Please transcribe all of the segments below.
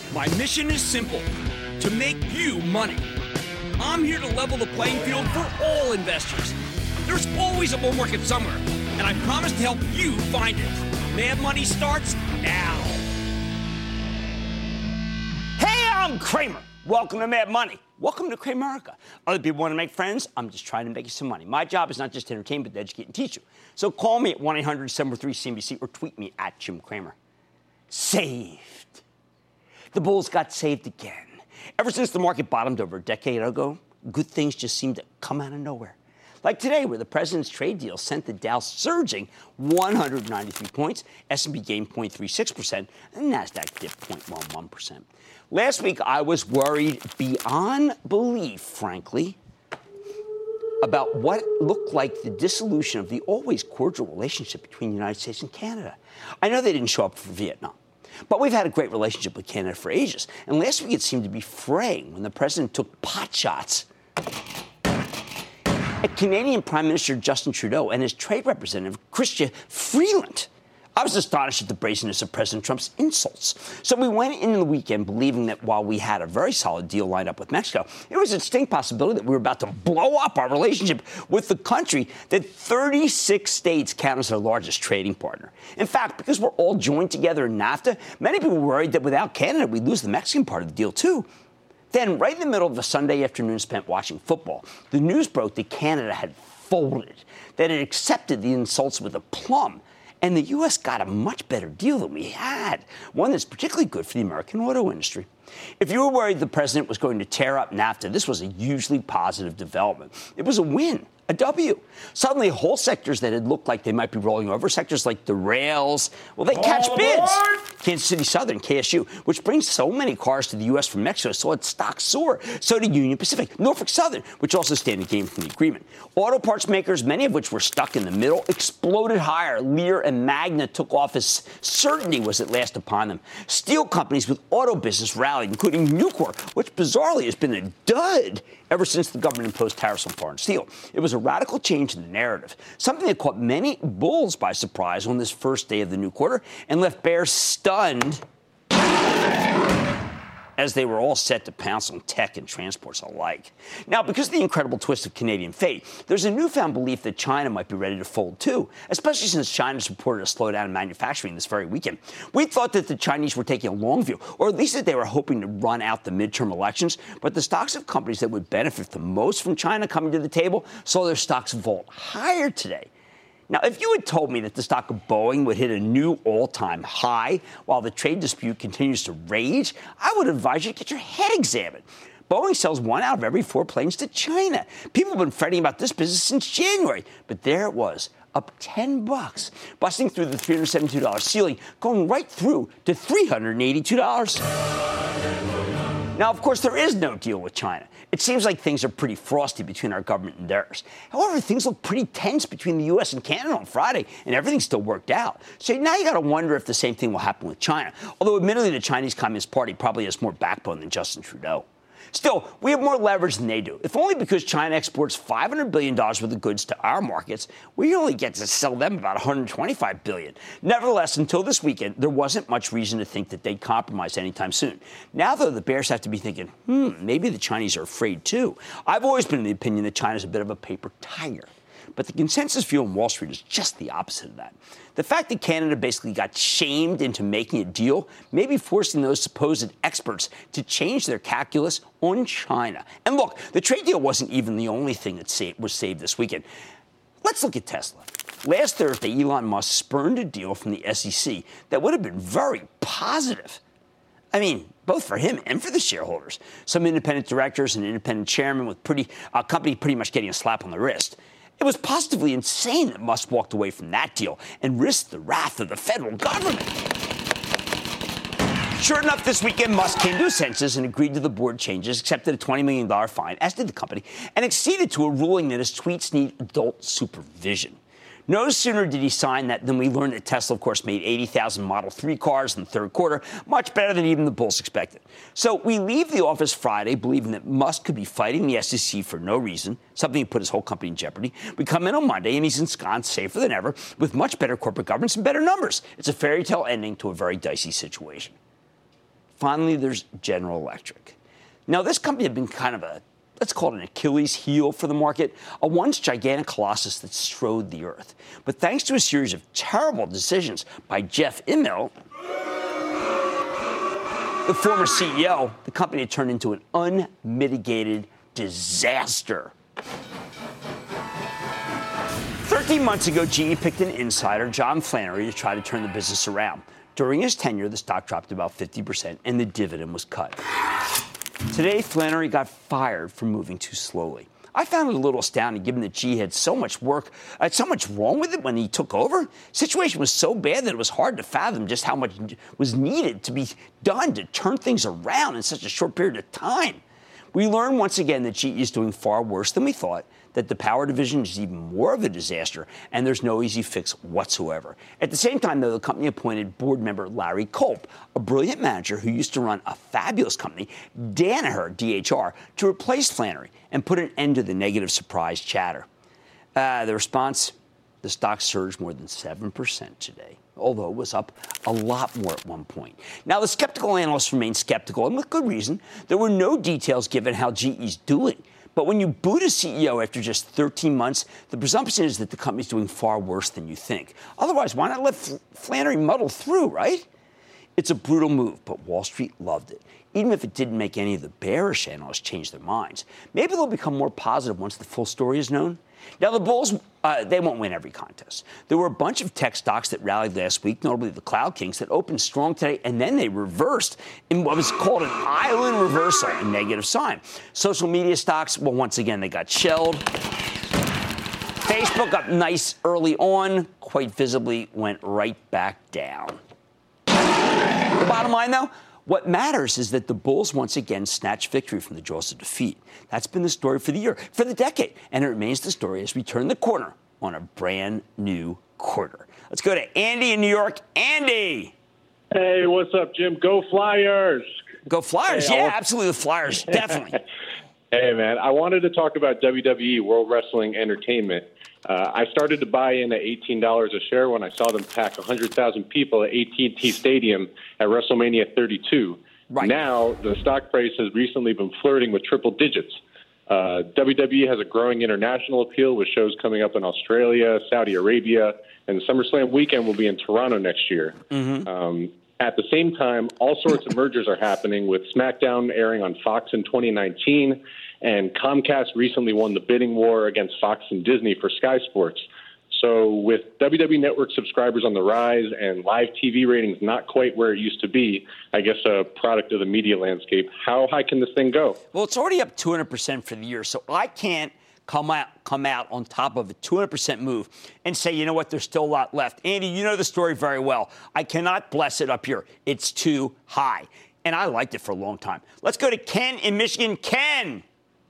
My mission is simple, to make you money. I'm here to level the playing field for all investors. There's always a bull market somewhere, and I promise to help you find it. Mad Money starts now. Hey, I'm Cramer. Welcome to Mad Money. Welcome to Cramerica. Other people want to make friends. I'm just trying to make you some money. My job is not just to entertain, but to educate and teach you. So call me at 1-800-743-CNBC or tweet me at Jim Cramer. Saved. The bulls got saved again. Ever since the market bottomed over a decade ago, good things just seem to come out of nowhere. Like today, where the president's trade deal sent the Dow surging 193 points, S&P gained 0.36%, and NASDAQ dipped 0.11%. Last week, I was worried beyond belief, frankly, about what looked like the dissolution of the always cordial relationship between the United States and Canada. I know they didn't show up for Vietnam, but we've had a great relationship with Canada for ages. And last week, it seemed to be fraying when the president took pot shots at Canadian Prime Minister Justin Trudeau and his trade representative, Chrystia Freeland. I was astonished at the brazenness of President Trump's insults. So we went into the weekend believing that while we had a very solid deal lined up with Mexico, there was a distinct possibility that we were about to blow up our relationship with the country that 36 states count as our largest trading partner. In fact, because we're all joined together in NAFTA, many people were worried that without Canada, we'd lose the Mexican part of the deal, too. Then, right in the middle of a Sunday afternoon spent watching football, the news broke that Canada had folded, that it accepted the insults with aplomb, and the U.S. got a much better deal than we had, one that's particularly good for the American auto industry. If you were worried the president was going to tear up NAFTA, this was a hugely positive development. It was a win, a W. Suddenly, whole sectors that had looked like they might be rolling over, sectors like the rails, well, they catch bids. Kansas City Southern, KSU, which brings so many cars to the U.S. from Mexico, saw its stock soar. So did Union Pacific. Norfolk Southern, which also stand to gain from the agreement. Auto parts makers, many of which were stuck in the middle, exploded higher. Lear and Magna took off as certainty was at last upon them. Steel companies with auto business rallied, including Nucor, which bizarrely has been a dud ever since the government imposed tariffs on foreign steel. It was a radical change in the narrative, something that caught many bulls by surprise on this first day of the new quarter and left bears stunned as they were all set to pounce on tech and transports alike. Now, because of the incredible twist of Canadian fate, there's a newfound belief that China might be ready to fold too, especially since China's reported a slowdown in manufacturing this very weekend. We thought that the Chinese were taking a long view, or at least that they were hoping to run out the midterm elections, but the stocks of companies that would benefit the most from China coming to the table saw their stocks vault higher today. Now, if you had told me that the stock of Boeing would hit a new all-time high while the trade dispute continues to rage, I would advise you to get your head examined. Boeing sells 1 out of every 4 planes to China. People have been fretting about this business since January, but there it was, up $10, busting through the $372 ceiling, going right through to $382. Now, of course, there is no deal with China. It seems like things are pretty frosty between our government and theirs. However, things look pretty tense between the U.S. and Canada on Friday, and everything still worked out. So now you got to wonder if the same thing will happen with China. Although, admittedly, the Chinese Communist Party probably has more backbone than Justin Trudeau. Still, we have more leverage than they do, if only because China exports $500 billion worth of goods to our markets. We only get to sell them about $125 billion. Nevertheless, until this weekend, there wasn't much reason to think that they'd compromise anytime soon. Now, though, the bears have to be thinking, maybe the Chinese are afraid, too. I've always been of the opinion that China's a bit of a paper tiger. But the consensus view on Wall Street is just the opposite of that. The fact that Canada basically got shamed into making a deal may be forcing those supposed experts to change their calculus on China. And look, the trade deal wasn't even the only thing that was saved this weekend. Let's look at Tesla. Last Thursday, Elon Musk spurned a deal from the SEC that would have been very positive. I mean, both for him and for the shareholders. Some independent directors and independent chairman with a company pretty much getting a slap on the wrist. It was positively insane that Musk walked away from that deal and risked the wrath of the federal government. Sure enough, this weekend, Musk came to his senses and agreed to the board changes, accepted a $20 million fine, as did the company, and acceded to a ruling that his tweets need adult supervision. No sooner did he sign that than we learned that Tesla, of course, made 80,000 Model 3 cars in the third quarter, much better than even the bulls expected. So we leave the office Friday believing that Musk could be fighting the SEC for no reason, something that put his whole company in jeopardy. We come in on Monday, and he's ensconced safer than ever with much better corporate governance and better numbers. It's a fairy tale ending to a very dicey situation. Finally, there's General Electric. Now, this company had been kind of let's call it an Achilles heel for the market, a once gigantic colossus that strode the earth. But thanks to a series of terrible decisions by Jeff Immelt, the former CEO, the company had turned into an unmitigated disaster. 13 months ago, GE picked an insider, John Flannery, to try to turn the business around. During his tenure, the stock dropped about 50% and the dividend was cut. Today, Flannery got fired for moving too slowly. I found it a little astounding given that GE had so much wrong with it when he took over. The situation was so bad that it was hard to fathom just how much was needed to be done to turn things around in such a short period of time. We learned once again that GE is doing far worse than we thought, that the power division is even more of a disaster, and there's no easy fix whatsoever. At the same time, though, the company appointed board member Larry Culp, a brilliant manager who used to run a fabulous company, Danaher, DHR, to replace Flannery and put an end to the negative surprise chatter. The response, the stock surged more than 7% today, although it was up a lot more at one point. Now, the skeptical analysts remain skeptical, and with good reason. There were no details given how GE's doing. But when you boot a CEO after just 13 months, the presumption is that the company's doing far worse than you think. Otherwise, why not let Flannery muddle through, right? It's a brutal move, but Wall Street loved it, even if it didn't make any of the bearish analysts change their minds. Maybe they'll become more positive once the full story is known. Now, the Bulls, they won't win every contest. There were a bunch of tech stocks that rallied last week, notably the Cloud Kings, that opened strong today, and then they reversed in what was called an island reversal, a negative sign. Social media stocks, well, once again, they got shelled. Facebook up nice early on, quite visibly went right back down. The bottom line, though, what matters is that the Bulls once again snatched victory from the jaws of defeat. That's been the story for the year, for the decade, and it remains the story as we turn the corner on a brand new quarter. Let's go to Andy in New York. Andy! Hey, what's up, Jim? Go Flyers! Go Flyers, yeah, absolutely, the Flyers, definitely. Hey, man, I wanted to talk about WWE, World Wrestling Entertainment. I started to buy in at $18 a share when I saw them pack 100,000 people at AT&T Stadium at WrestleMania 32. Right. Now, the stock price has recently been flirting with triple digits. WWE has a growing international appeal with shows coming up in Australia, Saudi Arabia, and SummerSlam weekend will be in Toronto next year. Mm-hmm. At the same time, all sorts of mergers are happening, with SmackDown airing on Fox in 2019, and Comcast recently won the bidding war against Fox and Disney for Sky Sports. So with WWE Network subscribers on the rise and live TV ratings not quite where it used to be, I guess a product of the media landscape, how high can this thing go? Well, it's already up 200% for the year, so I can't come out on top of a 200% move and say, you know what, there's still a lot left. Andy, you know the story very well. I cannot bless it up here. It's too high. And I liked it for a long time. Let's go to Ken in Michigan. Ken!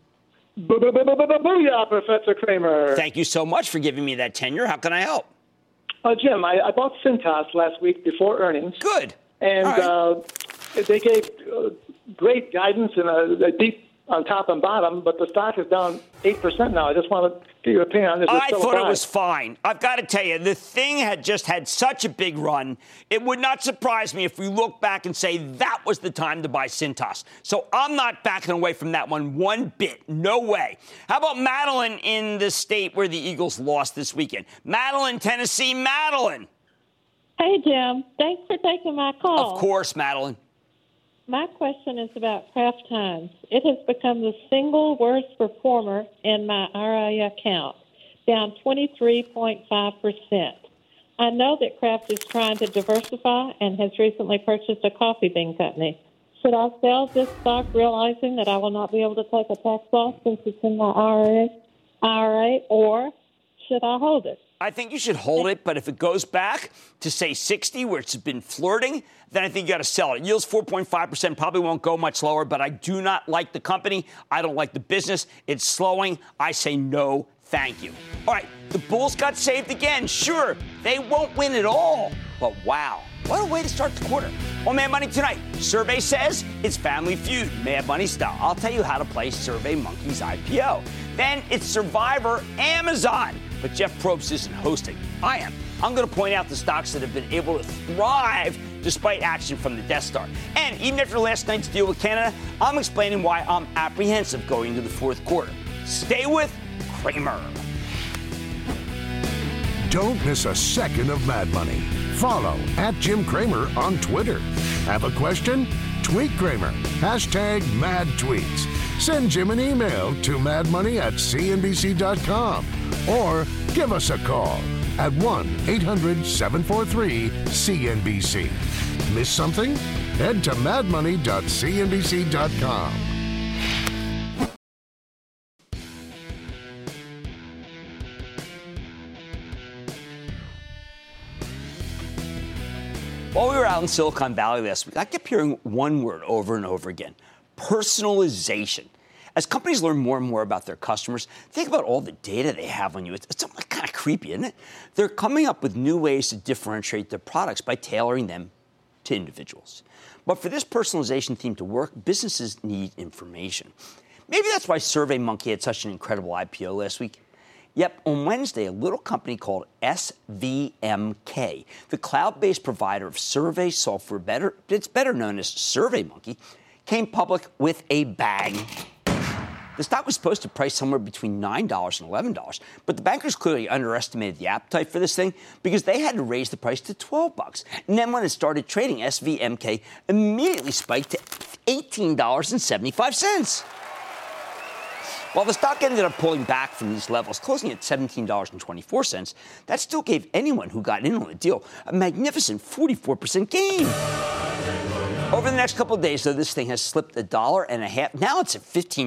Booyah, Professor Kramer. Thank you so much for giving me that tenure. How can I help? Jim, I bought Cintas last week before earnings. Good. And right. They gave great guidance and a deep on top and bottom, but the stock is down 8% now. I just want to get your opinion on this. I thought it was fine. I've got to tell you, the thing had just had such a big run. It would not surprise me if we look back and say that was the time to buy Cintas. So I'm not backing away from that one bit. No way. How about Madeline in the state where the Eagles lost this weekend? Madeline, Tennessee. Madeline. Hey, Jim. Thanks for taking my call. Of course, Madeline. My question is about Kraft Heinz. It has become the single worst performer in my RIA account, down 23.5%. I know that Kraft is trying to diversify and has recently purchased a coffee bean company. Should I sell this stock realizing that I will not be able to take a tax loss since it's in my IRA, or should I hold it? I think you should hold it, but if it goes back to, say, 60, where it's been flirting, then I think you got to sell it. It yields 4.5%, probably won't go much lower, but I do not like the company. I don't like the business. It's slowing. I say no, thank you. All right, the Bulls got saved again. Sure, they won't win it all, but wow, what a way to start the quarter. On Mad Money tonight, survey says it's Family Feud, Mad Money style. I'll tell you how to play Survey Monkey's IPO. Then it's Survivor Amazon. But Jeff Probst isn't hosting. I am. I'm going to point out the stocks that have been able to thrive despite action from the Death Star. And even after last night's deal with Canada, I'm explaining why I'm apprehensive going into the fourth quarter. Stay with Cramer. Don't miss a second of Mad Money. Follow @Jim Cramer on Twitter. Have a question? Tweet Cramer. #MadTweets. Send Jim an email to madmoney@cnbc.com or give us a call at 1-800-743-CNBC. Miss something? Head to madmoney.cnbc.com. While we were out in Silicon Valley last week, I kept hearing one word over and over again: personalization. As companies learn more and more about their customers, think about all the data they have on you. It's kind of creepy, isn't it? They're coming up with new ways to differentiate their products by tailoring them to individuals. But for this personalization theme to work, businesses need information. Maybe that's why SurveyMonkey had such an incredible IPO last week. Yep, on Wednesday, a little company called SVMK, the cloud-based provider of survey software, it's better known as SurveyMonkey, came public with a bang. The stock was supposed to price somewhere between $9 and $11, but the bankers clearly underestimated the appetite for this thing because they had to raise the price to $12. And then when it started trading, SVMK immediately spiked to $18.75. While the stock ended up pulling back from these levels, closing at $17.24, that still gave anyone who got in on the deal a magnificent 44% gain. Over the next couple of days, though, this thing has slipped $1.50. Now it's at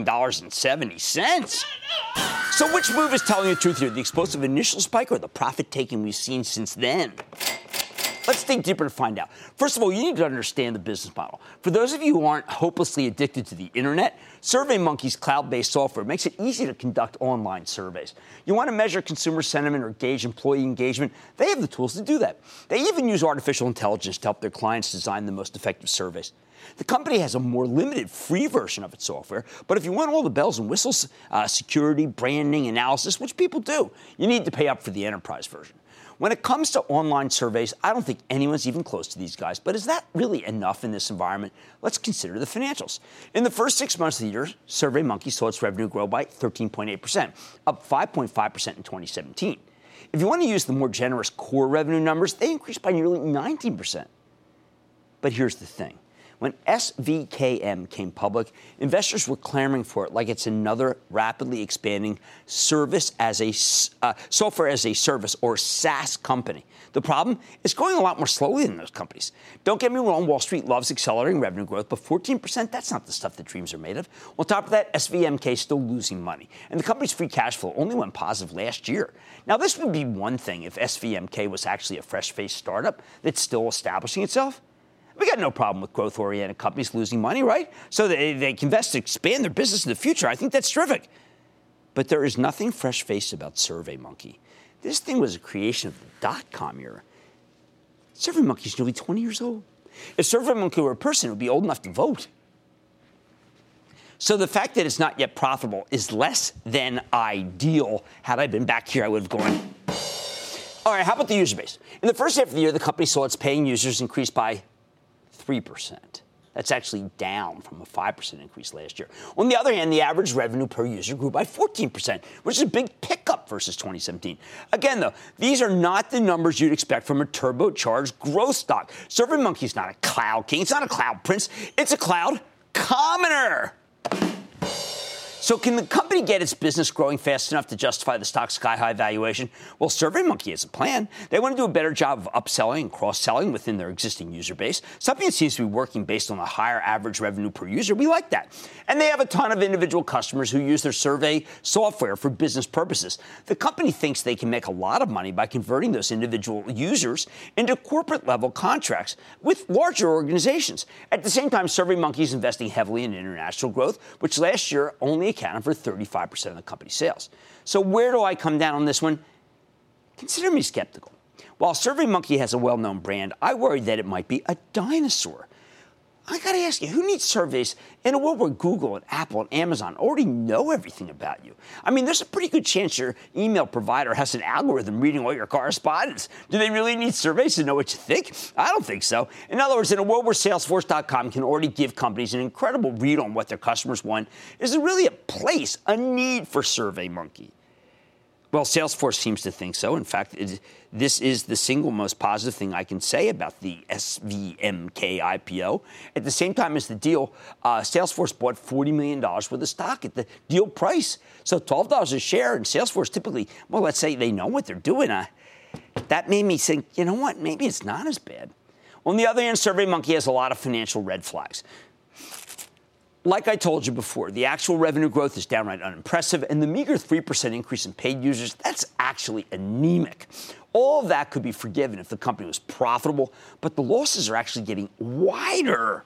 $15.70. So which move is telling the truth here, the explosive initial spike or the profit-taking we've seen since then? Let's dig deeper to find out. First of all, you need to understand the business model. For those of you who aren't hopelessly addicted to the internet, SurveyMonkey's cloud-based software makes it easy to conduct online surveys. You want to measure consumer sentiment or gauge employee engagement? They have the tools to do that. They even use artificial intelligence to help their clients design the most effective surveys. The company has a more limited free version of its software, but if you want all the bells and whistles, security, branding, analysis, which people do, you need to pay up for the enterprise version. When it comes to online surveys, I don't think anyone's even close to these guys. But is that really enough in this environment? Let's consider the financials. In the first 6 months of the year, SurveyMonkey saw its revenue grow by 13.8%, up 5.5% in 2017. If you want to use the more generous core revenue numbers, they increased by nearly 19%. But here's the thing. When SVKM came public, investors were clamoring for it like it's another rapidly expanding software as a service or SaaS company. The problem is growing a lot more slowly than those companies. Don't get me wrong, Wall Street loves accelerating revenue growth, but 14%, that's not the stuff that dreams are made of. On top of that, SVMK is still losing money, and the company's free cash flow only went positive last year. Now, this would be one thing if SVMK was actually a fresh-faced startup that's still establishing itself. We got no problem with growth-oriented companies losing money, right? So they can invest to expand their business in the future. I think that's terrific. But there is nothing fresh-faced about SurveyMonkey. This thing was a creation of the dot-com era. SurveyMonkey is nearly 20 years old. If SurveyMonkey were a person, it would be old enough to vote. So the fact that it's not yet profitable is less than ideal. Had I been back here, I would have gone. All right, how about the user base? In the first half of the year, the company saw its paying users increase by 3%. That's actually down from a 5% increase last year. On the other hand, the average revenue per user grew by 14%, which is a big pickup versus 2017. Again, though, these are not the numbers you'd expect from a turbocharged growth stock. SurveyMonkey is not a cloud king. It's not a cloud prince. It's a cloud commoner. So can the company get its business growing fast enough to justify the stock's sky-high valuation? Well, SurveyMonkey has a plan. They want to do a better job of upselling and cross-selling within their existing user base, something that seems to be working based on a higher average revenue per user. We like that. And they have a ton of individual customers who use their survey software for business purposes. The company thinks they can make a lot of money by converting those individual users into corporate-level contracts with larger organizations. At the same time, SurveyMonkey is investing heavily in international growth, which last year only accounted for 35% of the company's sales. So where do I come down on this one? Consider me skeptical. While SurveyMonkey has a well-known brand, I worry that it might be a dinosaur. I got to ask you, who needs surveys in a world where Google and Apple and Amazon already know everything about you? I mean, there's a pretty good chance your email provider has an algorithm reading all your correspondence. Do they really need surveys to know what you think? I don't think so. In other words, in a world where Salesforce.com can already give companies an incredible read on what their customers want, is there really a need for SurveyMonkey? Well, Salesforce seems to think so. In fact, this is the single most positive thing I can say about the SVMK IPO. At the same time as the deal, Salesforce bought $40 million worth of stock at the deal price. So $12 a share, and Salesforce typically, well, let's say they know what they're doing. That made me think, you know what, maybe it's not as bad. On the other hand, SurveyMonkey has a lot of financial red flags. Like I told you before, the actual revenue growth is downright unimpressive, and the meager 3% increase in paid users, that's actually anemic. All of that could be forgiven if the company was profitable, but the losses are actually getting wider.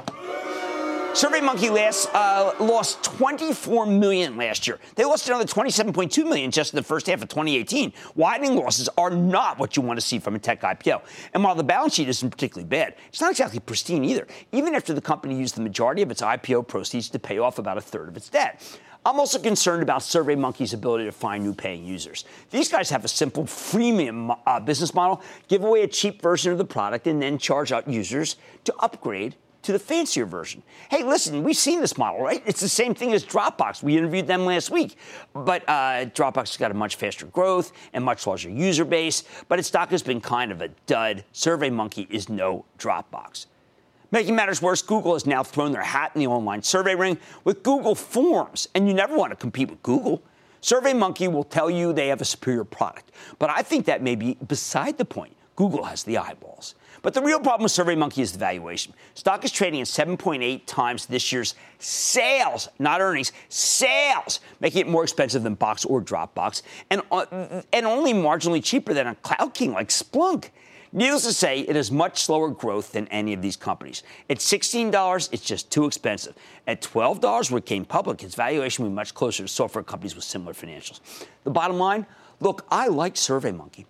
SurveyMonkey lost $24 million last year. They lost another $27.2 million just in the first half of 2018. Widening losses are not what you want to see from a tech IPO. And while the balance sheet isn't particularly bad, it's not exactly pristine either, even after the company used the majority of its IPO proceeds to pay off about a third of its debt. I'm also concerned about SurveyMonkey's ability to find new paying users. These guys have a simple freemium business model, give away a cheap version of the product, and then charge out users to upgrade to the fancier version. Hey, listen, we've seen this model, right? It's the same thing as Dropbox. We interviewed them last week. But Dropbox has got a much faster growth and much larger user base, but its stock has been kind of a dud. SurveyMonkey is no Dropbox. Making matters worse, Google has now thrown their hat in the online survey ring with Google Forms, and you never want to compete with Google. SurveyMonkey will tell you they have a superior product, but I think that may be beside the point. Google has the eyeballs. But the real problem with SurveyMonkey is the valuation. Stock is trading at 7.8 times this year's sales, not earnings, sales, making it more expensive than Box or Dropbox, and only marginally cheaper than a cloud king like Splunk. Needless to say, it has much slower growth than any of these companies. At $16, it's just too expensive. At $12, where it came public, its valuation would be much closer to software companies with similar financials. The bottom line, look, I like SurveyMonkey.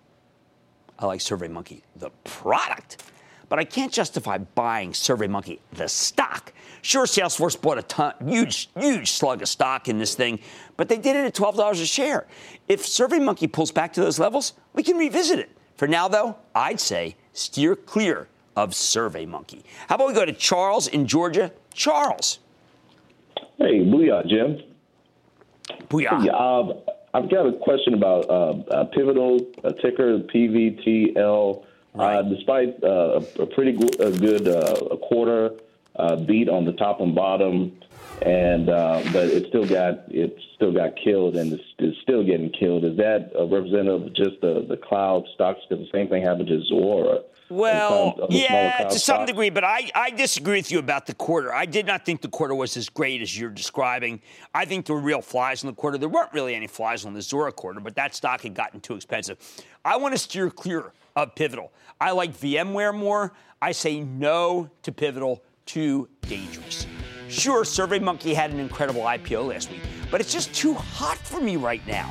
I like SurveyMonkey, the product, but I can't justify buying SurveyMonkey, the stock. Sure, Salesforce bought a huge slug of stock in this thing, but they did it at $12 a share. If SurveyMonkey pulls back to those levels, we can revisit it. For now, though, I'd say steer clear of SurveyMonkey. How about we go to Charles in Georgia? Charles. Hey, booyah, Jim. Booyah. Hey, I've got a question about Pivotal, ticker PVTL. Right. Despite a pretty good quarter beat on the top and bottom, and but it still got killed, and it's still getting killed. Is that a representative of just the cloud stocks? Because the same thing happened to Zuora. Well, yeah, to some degree, but I disagree with you about the quarter. I did not think the quarter was as great as you're describing. I think there were real flies in the quarter. There weren't really any flies on the Zuora quarter, but that stock had gotten too expensive. I want to steer clear of Pivotal. I like VMware more. I say no to Pivotal, too dangerous. Sure, SurveyMonkey had an incredible IPO last week, but it's just too hot for me right now.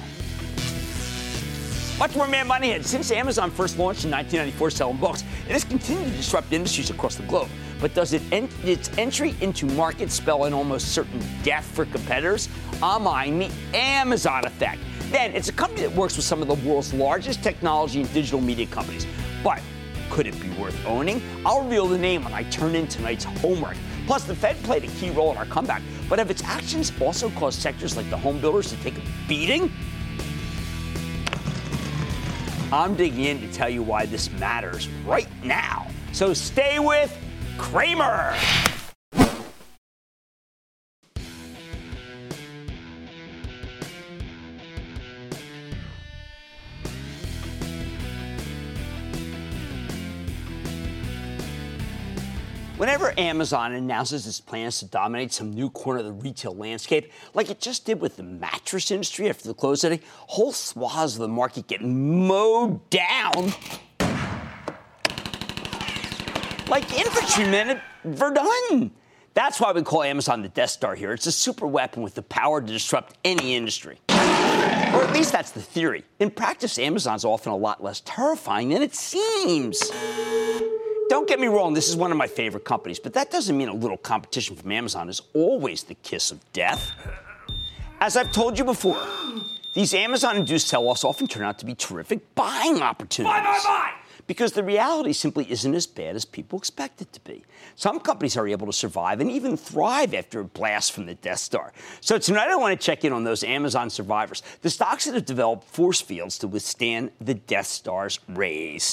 Much more Mad Money ahead. Since Amazon first launched in 1994 selling books, it has continued to disrupt industries across the globe. But does its entry into markets spell an almost certain death for competitors? I'm eyeing the Amazon effect. Then, it's a company that works with some of the world's largest technology and digital media companies. But could it be worth owning? I'll reveal the name when I turn in tonight's homework. Plus, the Fed played a key role in our comeback. But have its actions also caused sectors like the home builders to take a beating? I'm digging in to tell you why this matters right now. So stay with Cramer. Whenever Amazon announces its plans to dominate some new corner of the retail landscape, like it just did with the mattress industry after the close today, whole swaths of the market get mowed down like infantrymen at Verdun. That's why we call Amazon the Death Star here. It's a super weapon with the power to disrupt any industry. Or at least that's the theory. In practice, Amazon's often a lot less terrifying than it seems. don't get me wrong, this is one of my favorite companies, but that doesn't mean a little competition from Amazon is always the kiss of death. As I've told you before, these Amazon-induced sell-offs often turn out to be terrific buying opportunities. Buy! Because the reality simply isn't as bad as people expect it to be. Some companies are able to survive and even thrive after a blast from the Death Star. So tonight I want to check in on those Amazon survivors, the stocks that have developed force fields to withstand the Death Star's rays.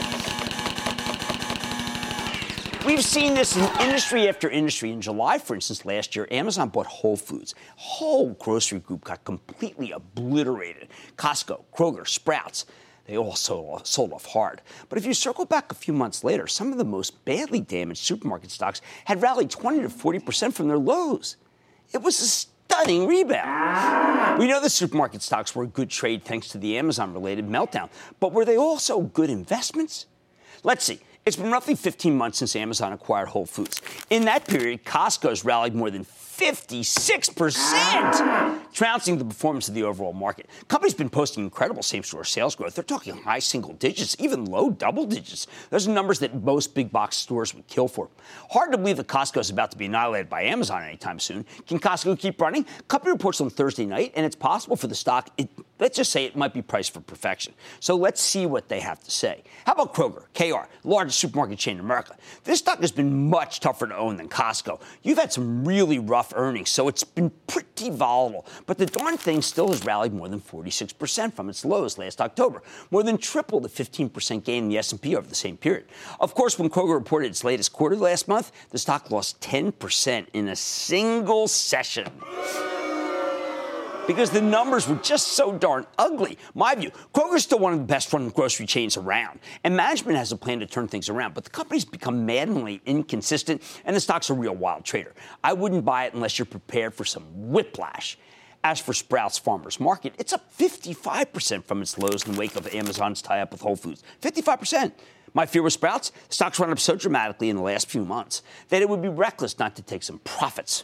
We've seen this in industry after industry. In July, for instance, last year, Amazon bought Whole Foods. Whole grocery group got completely obliterated. Costco, Kroger, Sprouts. They all sold off hard. But if you circle back a few months later, some of the most badly damaged supermarket stocks had rallied 20 to 40% from their lows. It was a stunning rebound. We know the supermarket stocks were a good trade thanks to the Amazon-related meltdown. But were they also good investments? Let's see. It's been roughly 15 months since Amazon acquired Whole Foods. In that period, Costco's rallied more than 56%, trouncing the performance of the overall market. Company's been posting incredible same-store sales growth. They're talking high single digits, even low double digits. Those are numbers that most big box stores would kill for. Hard to believe that Costco is about to be annihilated by Amazon anytime soon. Can Costco keep running? Company reports on Thursday night, and it's possible for the stock, let's just say it might be priced for perfection. So let's see what they have to say. How about Kroger, KR, largest supermarket chain in America? This stock has been much tougher to own than Costco. You've had some really rough earnings, so it's been pretty volatile. But the darn thing still has rallied more than 46% from its lows last October, more than triple the 15% gain in the S&P over the same period. Of course, when Kroger reported its latest quarter last month, the stock lost 10% in a single session. Because the numbers were just so darn ugly. My view, Kroger's still one of the best-run grocery chains around, and management has a plan to turn things around, but the company's become maddeningly inconsistent, and the stock's a real wild trader. I wouldn't buy it unless you're prepared for some whiplash. As for Sprouts Farmers Market, it's up 55% from its lows in the wake of Amazon's tie-up with Whole Foods. 55%. My fear with Sprouts, stocks run up so dramatically in the last few months that it would be reckless not to take some profits.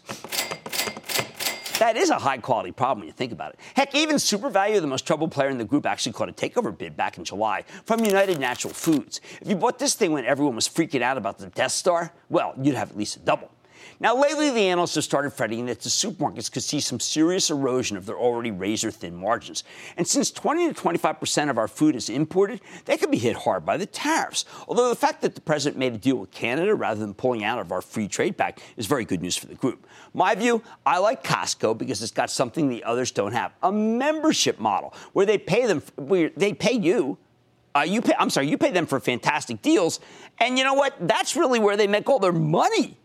That is a high-quality problem when you think about it. Heck, even SuperValu, the most troubled player in the group, actually caught a takeover bid back in July from United Natural Foods. If you bought this thing when everyone was freaking out about the Death Star, well, you'd have at least a double. Now, lately, the analysts have started fretting that the supermarkets could see some serious erosion of their already razor-thin margins. And since 20 to 25% of our food is imported, they could be hit hard by the tariffs. Although the fact that the president made a deal with Canada rather than pulling out of our free trade pact is very good news for the group. My view, I like Costco because it's got something the others don't have, a membership model where they pay them, where they pay you. You pay them for fantastic deals. And you know what? That's really where they make all their money.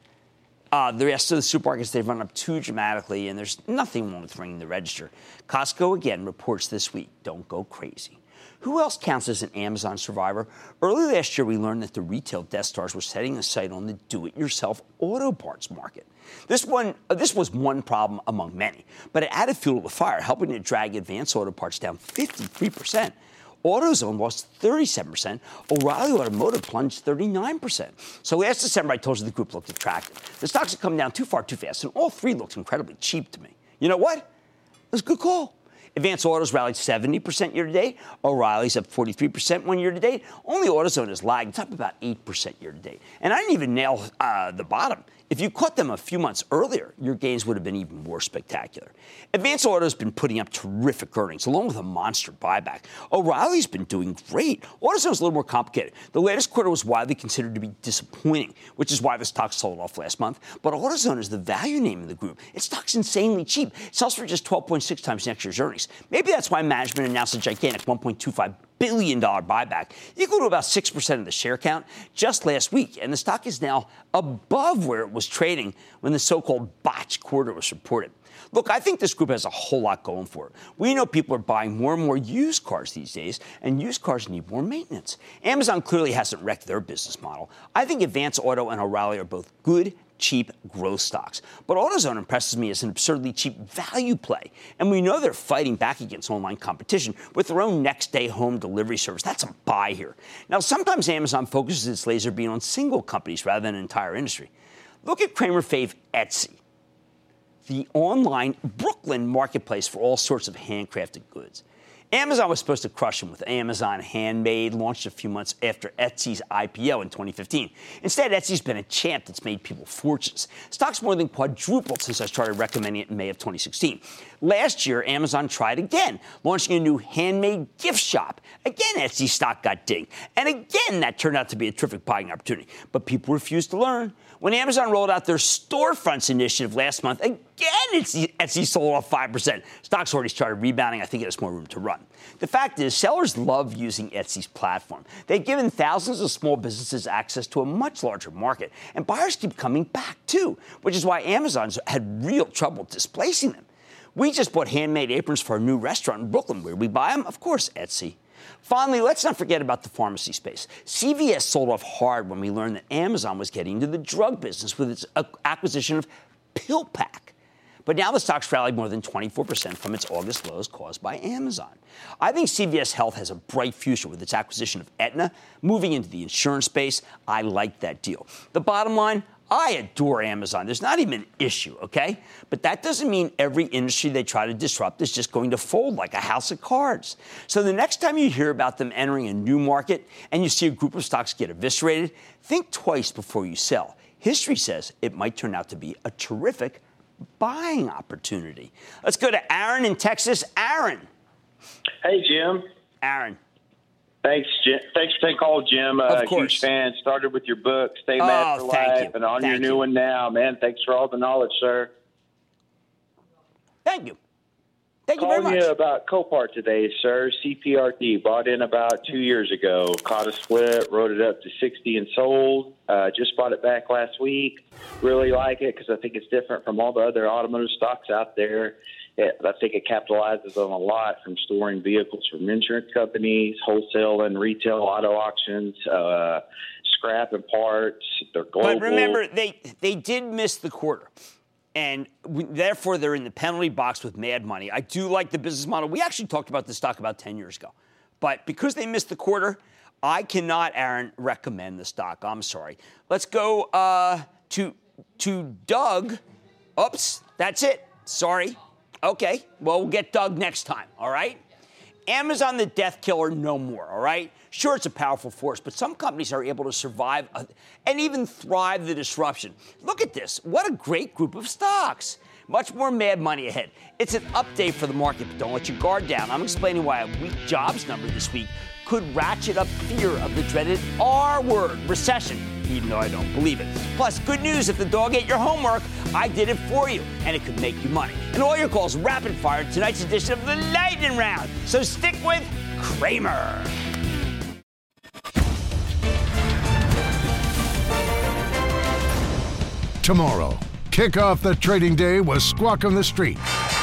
The rest of the supermarkets, they've run up too dramatically, and there's nothing wrong with ringing the register. Costco, again, reports this week, don't go crazy. Who else counts as an Amazon survivor? Early last year, we learned that the retail Death Stars were setting a sight on the do-it-yourself auto parts market. This was one problem among many, but it added fuel to the fire, helping to drag Advance Auto Parts down 53%. AutoZone lost 37%. O'Reilly Automotive plunged 39%. So last December, I told you the group looked attractive. The stocks had come down too far too fast, and all three looked incredibly cheap to me. You know what? It was a good call. Advance Autos rallied 70% year-to-date. O'Reilly's up 43% one year-to-date. Only AutoZone is lagged. It's up about 8% year-to-date. And I didn't even nail the bottom. If you caught them a few months earlier, your gains would have been even more spectacular. Advance Auto has been putting up terrific earnings, along with a monster buyback. O'Reilly's been doing great. AutoZone's a little more complicated. The latest quarter was widely considered to be disappointing, which is why the stock sold off last month. But AutoZone is the value name of the group. Its stock's insanely cheap. It sells for just 12.6 times next year's earnings. Maybe that's why management announced a gigantic $1.25 billion buyback, equal to about 6% of the share count, just last week. And the stock is now above where it was trading when the so-called botched quarter was reported. Look, I think this group has a whole lot going for it. We know people are buying more and more used cars these days, and used cars need more maintenance. Amazon clearly hasn't wrecked their business model. I think Advance Auto and O'Reilly are both good, cheap growth stocks. But AutoZone impresses me as an absurdly cheap value play. And we know they're fighting back against online competition with their own next-day home delivery service. That's a buy here. Now, sometimes Amazon focuses its laser beam on single companies rather than an entire industry. Look at Cramer fave Etsy, the online Brooklyn marketplace for all sorts of handcrafted goods. Amazon was supposed to crush them with Amazon Handmade, launched a few months after Etsy's IPO in 2015. Instead, Etsy's been a champ that's made people fortunes. Stock's more than quadrupled since I started recommending it in May of 2016. Last year, Amazon tried again, launching a new handmade gift shop. Again, Etsy stock got dinged. And again, that turned out to be a terrific buying opportunity. But people refused to learn. When Amazon rolled out their storefronts initiative last month, again, Etsy sold off 5%. Stock's already started rebounding. I think it has more room to run. The fact is, sellers love using Etsy's platform. They've given thousands of small businesses access to a much larger market, and buyers keep coming back, too, which is why Amazon's had real trouble displacing them. We just bought handmade aprons for our new restaurant in Brooklyn. Where we buy them? Of course, Etsy. Finally, let's not forget about the pharmacy space. CVS sold off hard when we learned that Amazon was getting into the drug business with its acquisition of PillPack. But now the stock's rallied more than 24% from its August lows caused by Amazon. I think CVS Health has a bright future with its acquisition of Aetna, moving into the insurance space. I like that deal. The bottom line, I adore Amazon. There's not even an issue, okay? But that doesn't mean every industry they try to disrupt is just going to fold like a house of cards. So the next time you hear about them entering a new market and you see a group of stocks get eviscerated, think twice before you sell. History says it might turn out to be a terrific buying opportunity. Let's go to Aaron in Texas. Aaron. Hey, Jim. Aaron. Thanks, Jim. Thanks for taking call, Jim. Of course. Huge fan. Started with your book, Stay Mad for Life, and on your new one now, man. Thanks for all the knowledge, sir. Thank you. Thank you very much. Calling you about Copart today, sir. CPRT, bought in about 2 years ago. Caught a split, wrote it up to 60 and sold. Just bought it back last week. Really like it because I think it's different from all the other automotive stocks out there. I think it capitalizes on a lot from storing vehicles from insurance companies, wholesale and retail auto auctions, scrap and parts. They're global. But remember, they did miss the quarter. And therefore, they're in the penalty box with mad money. I do like the business model. We actually talked about this stock about 10 years ago. But because they missed the quarter, I cannot, Aaron, recommend the stock. I'm sorry. Let's go to Doug. Oops, that's it. Sorry. Okay, well, we'll get Doug next time, all right? Amazon, the death killer, no more, all right? Sure, it's a powerful force, but some companies are able to survive and even thrive the disruption. Look at this. What a great group of stocks. Much more mad money ahead. It's an update for the market, but don't let your guard down. I'm explaining why a weak jobs number this week could ratchet up fear of the dreaded R word, recession, even though I don't believe it. Plus, good news, if the dog ate your homework, I did it for you, and it could make you money. And all your calls rapid fire in tonight's edition of the Lightning Round. So stick with Cramer. Tomorrow, kick off the trading day with Squawk on the Street.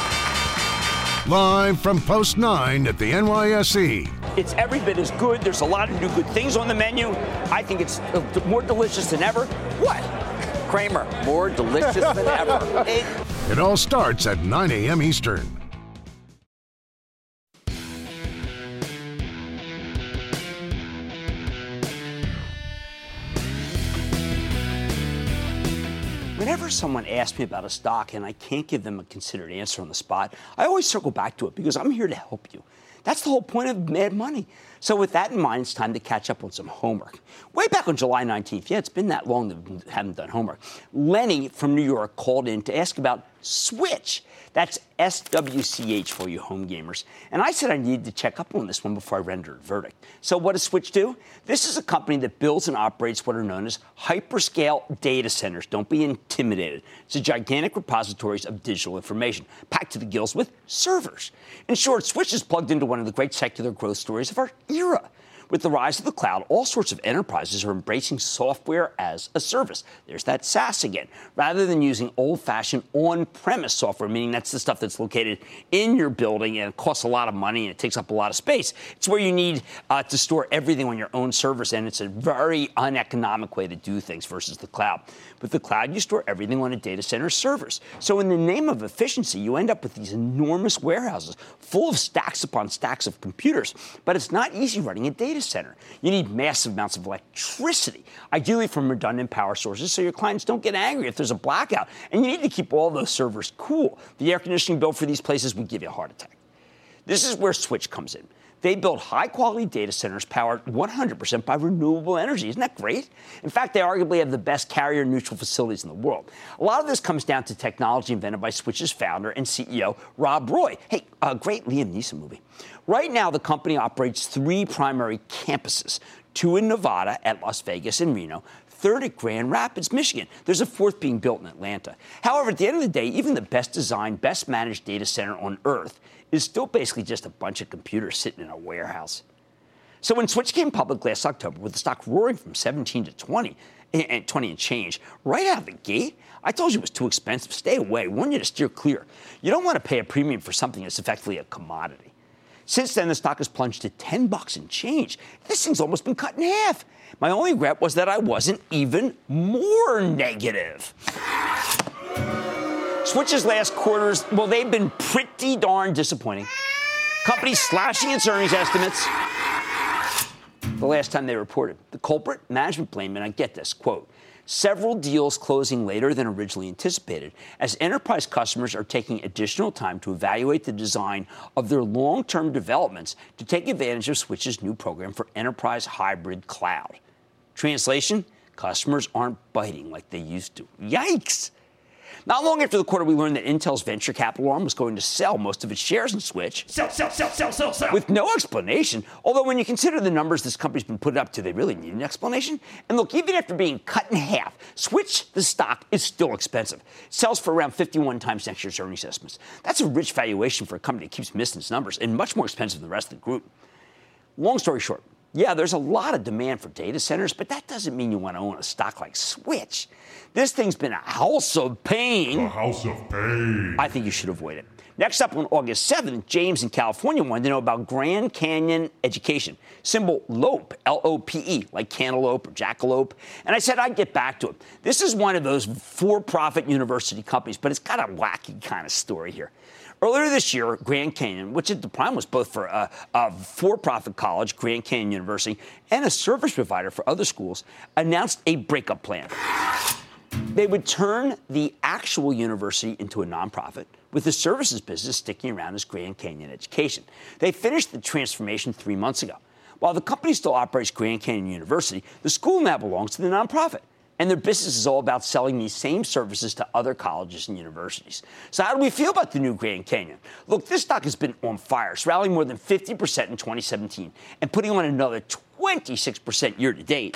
Live from Post 9 at the NYSE. It's every bit as good. There's a lot of new good things on the menu. I think it's more delicious than ever. What? Cramer, more delicious than ever. It all starts at 9 a.m. Eastern. Whenever someone asks me about a stock and I can't give them a considered answer on the spot, I always circle back to it because I'm here to help you. That's the whole point of Mad Money. So with that in mind, it's time to catch up on some homework. Way back on July 19th, yeah, it's been that long that we haven't done homework, Lenny from New York called in to ask about Switch. That's SWCH for you home gamers. And I said I needed to check up on this one before I rendered a verdict. So what does Switch do? This is a company that builds and operates what are known as hyperscale data centers. Don't be intimidated. It's a gigantic repositories of digital information, packed to the gills with servers. In short, Switch is plugged into one of the great secular growth stories of our era. With the rise of the cloud, all sorts of enterprises are embracing software as a service. There's that SaaS again. Rather than using old-fashioned on-premise software, meaning that's the stuff that's located in your building and it costs a lot of money and it takes up a lot of space. It's where you need to store everything on your own servers, and it's a very uneconomic way to do things versus the cloud. With the cloud, you store everything on a data center servers. So in the name of efficiency, you end up with these enormous warehouses full of stacks upon stacks of computers. But it's not easy running a data center. You need massive amounts of electricity, ideally from redundant power sources, so your clients don't get angry if there's a blackout. And you need to keep all those servers cool. The air conditioning bill for these places would give you a heart attack. This is where Switch comes in. They build high-quality data centers powered 100% by renewable energy. Isn't that great? In fact, they arguably have the best carrier-neutral facilities in the world. A lot of this comes down to technology invented by Switch's founder and CEO, Rob Roy. Hey, a great Liam Neeson movie. Right now, the company operates 3 primary campuses, 2 in Nevada at Las Vegas and Reno, 3rd at Grand Rapids, Michigan. There's a 4th being built in Atlanta. However, at the end of the day, even the best designed, best managed data center on Earth is still basically just a bunch of computers sitting in a warehouse. So when Switch came public last October with the stock roaring from 17 to 20 and change, right out of the gate, I told you it was too expensive. Stay away. Warn you to steer clear. You don't want to pay a premium for something that's effectively a commodity. Since then, the stock has plunged to $10 and change. This thing's almost been cut in half. My only regret was that I wasn't even more negative. Switch's last quarters, well, they've been pretty darn disappointing. Company slashing its earnings estimates the last time they reported. The culprit, management blame, and I get this, quote, several deals closing later than originally anticipated, as enterprise customers are taking additional time to evaluate the design of their long-term developments to take advantage of Switch's new program for enterprise hybrid cloud. Translation, customers aren't biting like they used to. Yikes! Not long after the quarter, we learned that Intel's venture capital arm was going to sell most of its shares in Switch. Sell. With no explanation. Although when you consider the numbers this company's been putting up, do they really need an explanation? And look, even after being cut in half, Switch, the stock, is still expensive. It sells for around 51 times next year's earnings estimates. That's a rich valuation for a company that keeps missing its numbers and much more expensive than the rest of the group. Long story short, yeah, there's a lot of demand for data centers, but that doesn't mean you want to own a stock like Switch. This thing's been a house of pain. A house of pain. I think you should avoid it. Next up on August 7th, James in California wanted to know about Grand Canyon Education, symbol LOPE, L-O-P-E, like cantaloupe or jackalope. And I said I'd get back to him. This is one of those for-profit university companies, but it's got a wacky kind of story here. Earlier this year, Grand Canyon, which at the time was both for a for-profit college, Grand Canyon University, and a service provider for other schools, announced a breakup plan. They would turn the actual university into a nonprofit, with the services business sticking around as Grand Canyon Education. They finished the transformation 3 months ago. While the company still operates Grand Canyon University, the school now belongs to the nonprofit. And their business is all about selling these same services to other colleges and universities. So how do we feel about the new Grand Canyon? Look, this stock has been on fire. It's rallying more than 50% in 2017 and putting on another 26% year to date.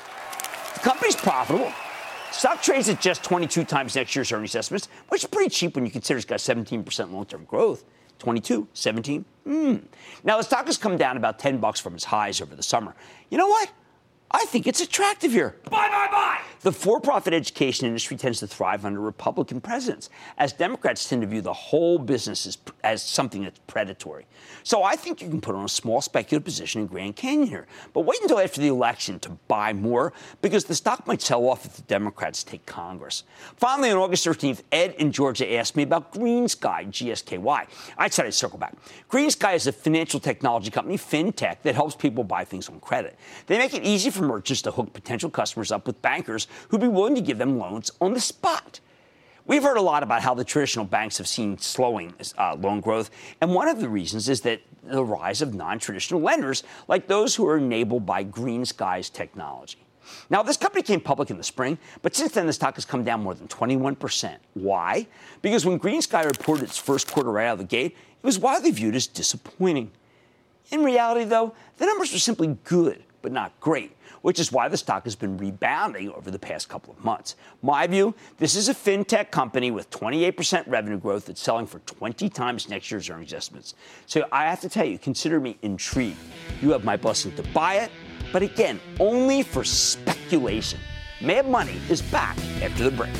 The company's profitable. Stock trades at just 22 times next year's earnings estimates, which is pretty cheap when you consider it's got 17% long-term growth. 22, 17. Now, the stock has come down about $10 from its highs over the summer. You know what? I think it's attractive here. Buy! The for-profit education industry tends to thrive under Republican presidents, as Democrats tend to view the whole business as something that's predatory. So I think you can put on a small speculative position in Grand Canyon here. But wait until after the election to buy more, because the stock might sell off if the Democrats take Congress. Finally, on August 13th, Ed in Georgia asked me about GreenSky, GSKY. I said I'd circle back. GreenSky is a financial technology company, fintech, that helps people buy things on credit. They make it easy for merchants to hook potential customers up with bankers who'd be willing to give them loans on the spot. We've heard a lot about how the traditional banks have seen slowing loan growth, and one of the reasons is that the rise of non-traditional lenders like those who are enabled by GreenSky's technology. Now, this company came public in the spring, but since then the stock has come down more than 21%. Why? Because when GreenSky reported its first quarter right out of the gate, it was widely viewed as disappointing. In reality, though, the numbers were simply good, but not great, which is why the stock has been rebounding over the past couple of months. My view, this is a fintech company with 28% revenue growth that's selling for 20 times next year's earnings estimates. So I have to tell you, consider me intrigued. You have my blessing to buy it, but again, only for speculation. Mad Money is back after the break.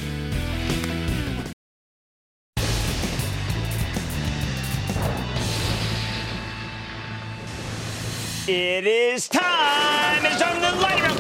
It is time. It's on the lightning round.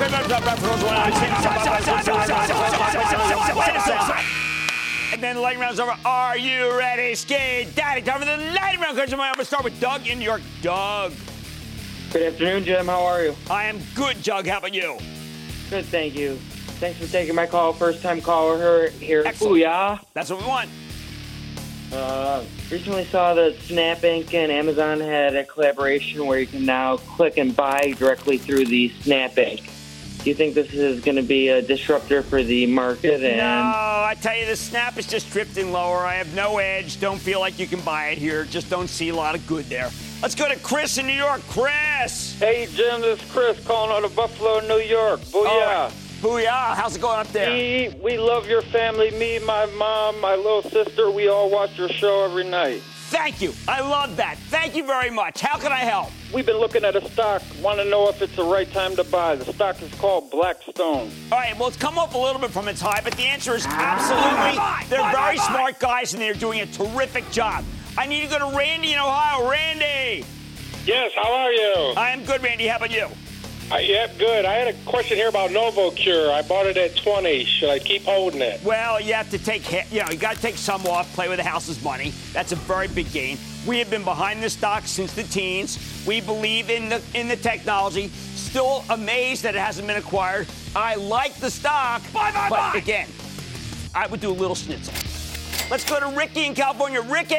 And then the lightning round's over. Are you ready, Skate Daddy? Time for the lightning round. I'm going to start with Doug in New York. Doug. Good afternoon, Jim. How are you? I am good, Doug. How about you? Good, thank you. Thanks for taking my call. First time caller here. Excellent. Booyah. That's what we want. Recently saw that Snap Inc. and Amazon had a collaboration where you can now click and buy directly through the Snap Inc. Do you think this is going to be a disruptor for the market? No, I tell you, the Snap is just drifting lower. I have no edge. Don't feel like you can buy it here. Just don't see a lot of good there. Let's go to Chris in New York. Chris! Hey, Jim, this is Chris calling out of Buffalo, New York. Booyah! Booyah! How's it going up there? We love your family. Me, my mom, my little sister, we all watch your show every night. Thank you. I love that. Thank you very much. How can I help? We've been looking at a stock. Want to know if it's the right time to buy. The stock is called Blackstone. All right, well, it's come up a little bit from its high, but the answer is absolutely. They're very smart guys, and they're doing a terrific job. I need to go to Randy in Ohio. Randy! Yes, how are you? I am good, Randy. How about you? Yeah, good. I had a question here about NovoCure. I bought it at 20. Should I keep holding it? Well, you have to take, you got to take some off, play with the house's money. That's a very big gain. We have been behind this stock since the teens. We believe in the technology. Still amazed that it hasn't been acquired. I like the stock. But again, I would do a little schnitzel. Let's go to Ricky in California. Ricky!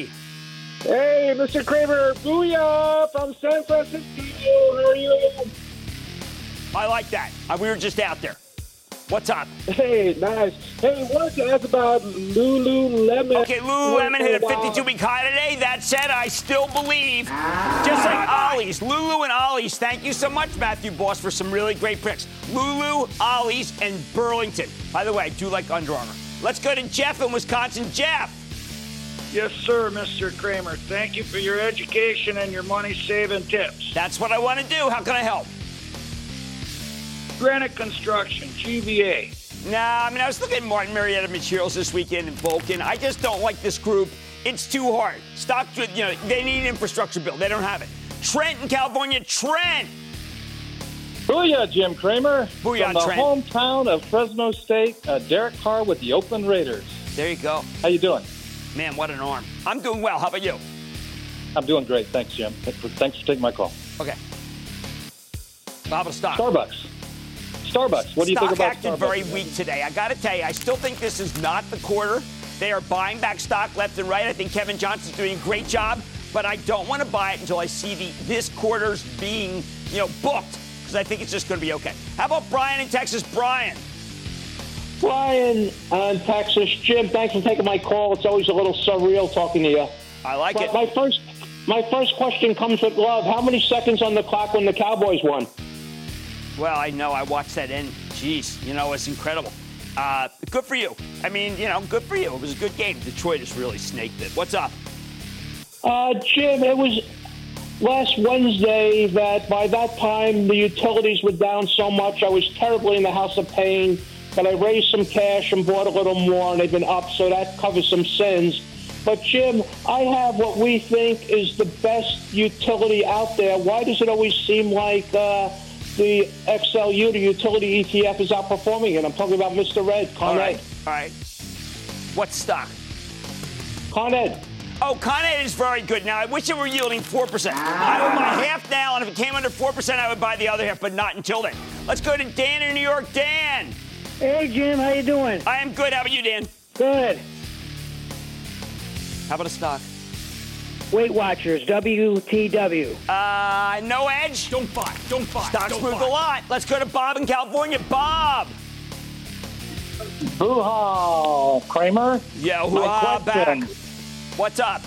Hey, Mr. Kramer. Booyah from San Francisco. How are you? I like that. We were just out there. What's up? Hey, nice. Hey, wanted to ask about Lululemon. Okay, Lululemon hit a 52-week high today. That said, I still believe, just like Ollie's, Lulu and Ollie's, thank you so much, Matthew Boss, for some really great picks. Lulu, Ollie's, and Burlington. By the way, I do like Under Armour. Let's go to Jeff in Wisconsin. Jeff. Yes, sir, Mr. Kramer. Thank you for your education and your money-saving tips. That's what I want to do. How can I help? Granite Construction, GVA. Nah, I was looking at Martin Marietta Materials this weekend in Vulcan. I just don't like this group. It's too hard. Stock, they need an infrastructure bill. They don't have it. Trent in California. Trent! Booyah, Jim Kramer. Booyah, from the Trent. hometown of Fresno State, Derek Carr with the Oakland Raiders. There you go. How you doing? Man, what an arm. I'm doing well. How about you? I'm doing great. Thanks, Jim. Thanks for taking my call. Okay. How about stock? Starbucks. What do you think about Stock acted very weak today. I got to tell you, I still think this is not the quarter. They are buying back stock left and right. I think Kevin Johnson's doing a great job, but I don't want to buy it until I see this quarter's being, booked, because I think it's just going to be okay. How about Brian in Texas? Brian. Brian in Texas. Jim, thanks for taking my call. It's always a little surreal talking to you. I like it. My first question comes with love. How many seconds on the clock when the Cowboys won? Well, I know. I watched that end. Jeez, it's incredible. Good for you. Good for you. It was a good game. Detroit just really snaked it. What's up? Jim, it was last Wednesday that by that time the utilities were down so much. I was terribly in the house of pain, but I raised some cash and bought a little more, and they've been up, so that covers some sins. But, Jim, I have what we think is the best utility out there. Why does it always seem like the XLU, the utility ETF, is outperforming it? I'm talking about Mr. Red, Con Ed. All right. What stock? Con Ed. Oh, Con Ed is very good. Now, I wish it were yielding 4%. I would buy half now, and if it came under 4%, I would buy the other half, but not until then. Let's go to Dan in New York. Dan. Hey, Jim. How you doing? I am good. How about you, Dan? Good. How about a stock? Weight Watchers, WTW. No edge. Don't buy. Stock's moved a lot. Let's go to Bob in California. Bob. Hoo-ha, Kramer. Yeah, hoo-ha, back. What's up?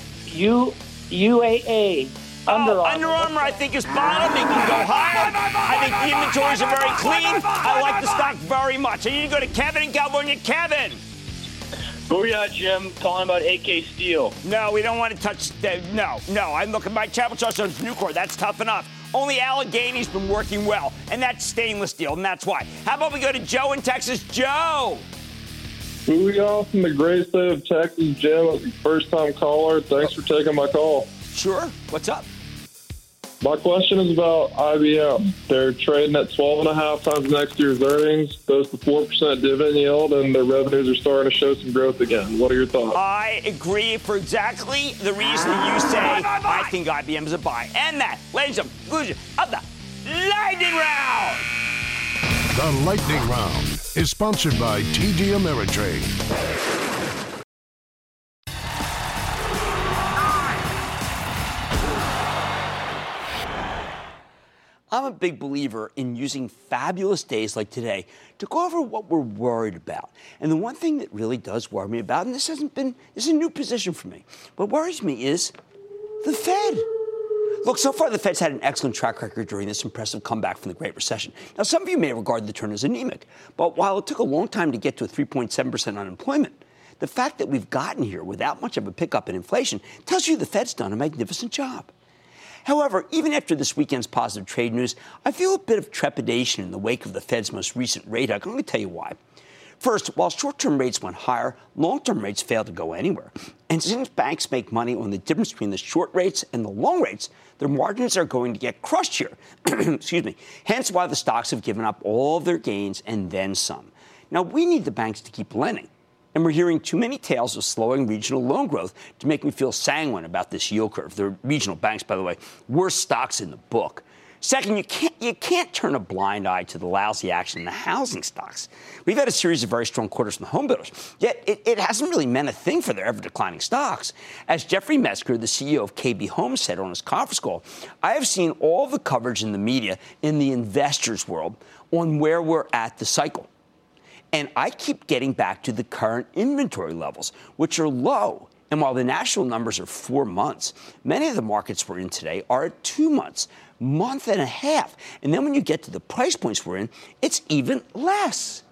UAA. Under Armour, I think, is bottom. It can go higher. I think the inventories are very clean. I like the stock very much. I need to go to Kevin in California. Kevin. Booyah, Jim. Calling about AK Steel. No, we don't want to touch that. No. I'm looking by Chapel Trust on Nucor. That's tough enough. Only Allegheny's been working well, and that's stainless steel, and that's why. How about we go to Joe in Texas? Joe. Booyah from the great state of Texas, Jim. First-time caller. Thanks for taking my call. Sure. What's up? My question is about IBM. They're trading at 12.5 times next year's earnings. Goes to 4% dividend yield, and their revenues are starting to show some growth again. What are your thoughts? I agree for exactly the reason that you say I think IBM is a buy. And that, ladies and gentlemen, conclusion of the Lightning Round. The Lightning Round is sponsored by TD Ameritrade. I'm a big believer in using fabulous days like today to go over what we're worried about. And the one thing that really does worry me about, and this is a new position for me, what worries me is the Fed. Look, so far the Fed's had an excellent track record during this impressive comeback from the Great Recession. Now, some of you may regard the turn as anemic, but while it took a long time to get to a 3.7% unemployment, the fact that we've gotten here without much of a pickup in inflation tells you the Fed's done a magnificent job. However, even after this weekend's positive trade news, I feel a bit of trepidation in the wake of the Fed's most recent rate hike. I'm going to tell you why. First, while short-term rates went higher, long-term rates failed to go anywhere. And since banks make money on the difference between the short rates and the long rates, their margins are going to get crushed here. Excuse me. Hence why the stocks have given up all of their gains and then some. Now, we need the banks to keep lending. And we're hearing too many tales of slowing regional loan growth to make me feel sanguine about this yield curve. The regional banks, by the way, worst stocks in the book. Second, you can't turn a blind eye to the lousy action in the housing stocks. We've had a series of very strong quarters from the home builders, yet it hasn't really meant a thing for their ever-declining stocks. As Jeffrey Metzger, the CEO of KB Home, said on his conference call, I have seen all the coverage in the media in the investors' world on where we're at the cycle. And I keep getting back to the current inventory levels, which are low. And while the national numbers are 4 months, many of the markets we're in today are at 2 months, month and a half. And then when you get to the price points we're in, it's even less.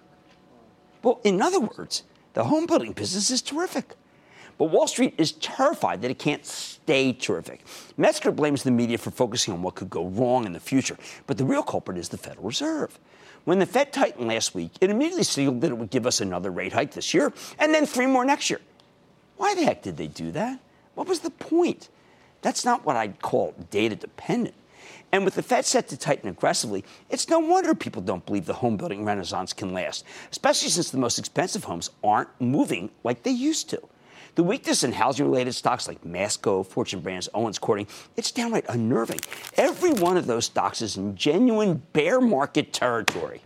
Well, in other words, the home building business is terrific. But Wall Street is terrified that it can't stay terrific. Metzger blames the media for focusing on what could go wrong in the future. But the real culprit is the Federal Reserve. When the Fed tightened last week, it immediately signaled that it would give us another rate hike this year and then 3 more next year. Why the heck did they do that? What was the point? That's not what I'd call data dependent. And with the Fed set to tighten aggressively, it's no wonder people don't believe the home building renaissance can last, especially since the most expensive homes aren't moving like they used to. The weakness in housing-related stocks like Masco, Fortune Brands, Owens Corning, it's downright unnerving. Every one of those stocks is in genuine bear market territory.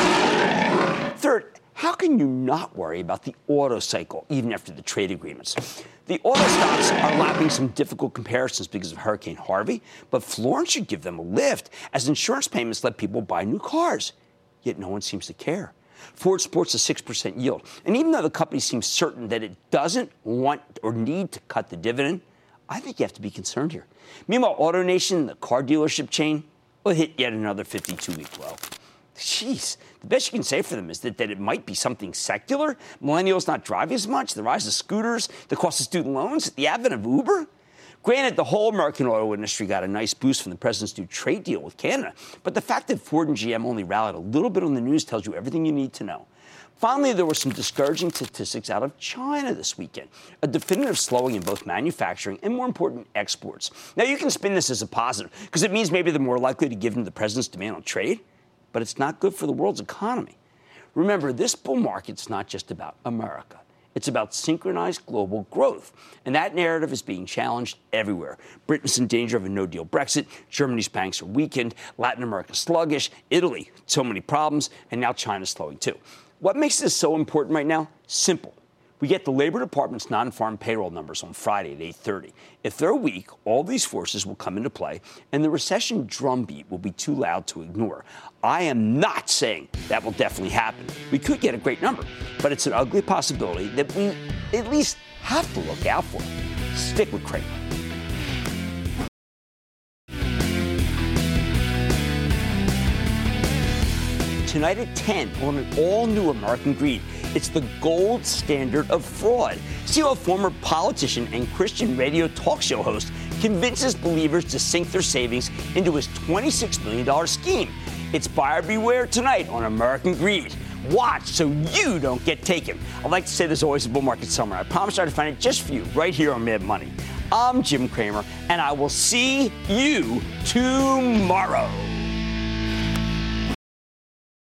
Third, how can you not worry about the auto cycle even after the trade agreements? The auto stocks are lapping some difficult comparisons because of Hurricane Harvey, but Florence should give them a lift as insurance payments let people buy new cars. Yet no one seems to care. Ford sports a 6% yield. And even though the company seems certain that it doesn't want or need to cut the dividend, I think you have to be concerned here. Meanwhile, AutoNation, the car dealership chain, will hit yet another 52-week low. Jeez, the best you can say for them is that it might be something secular. Millennials not driving as much, the rise of scooters, the cost of student loans, the advent of Uber. Granted, the whole American auto industry got a nice boost from the president's new trade deal with Canada, but the fact that Ford and GM only rallied a little bit on the news tells you everything you need to know. Finally, there were some discouraging statistics out of China this weekend, a definitive slowing in both manufacturing and, more important, exports. Now, you can spin this as a positive, because it means maybe they're more likely to give in to the president's demand on trade, but it's not good for the world's economy. Remember, this bull market's not just about America. It's about synchronized global growth. And that narrative is being challenged everywhere. Britain's in danger of a no-deal Brexit. Germany's banks are weakened. Latin America sluggish. Italy, so many problems. And now China's slowing too. What makes this so important right now? Simple. We get the Labor Department's non-farm payroll numbers on Friday at 8:30. If they're weak, all these forces will come into play, and the recession drumbeat will be too loud to ignore. I am not saying that will definitely happen. We could get a great number, but it's an ugly possibility that we at least have to look out for. Stick with Cramer. Tonight at 10 on an all-new American Greed. It's the gold standard of fraud. See how a former politician and Christian radio talk show host convinces believers to sink their savings into his $26 million scheme. It's buyer beware tonight on American Greed. Watch so you don't get taken. I'd like to say there's always a bull market somewhere. I promise I'll find it just for you right here on Mad Money. I'm Jim Cramer, and I will see you tomorrow.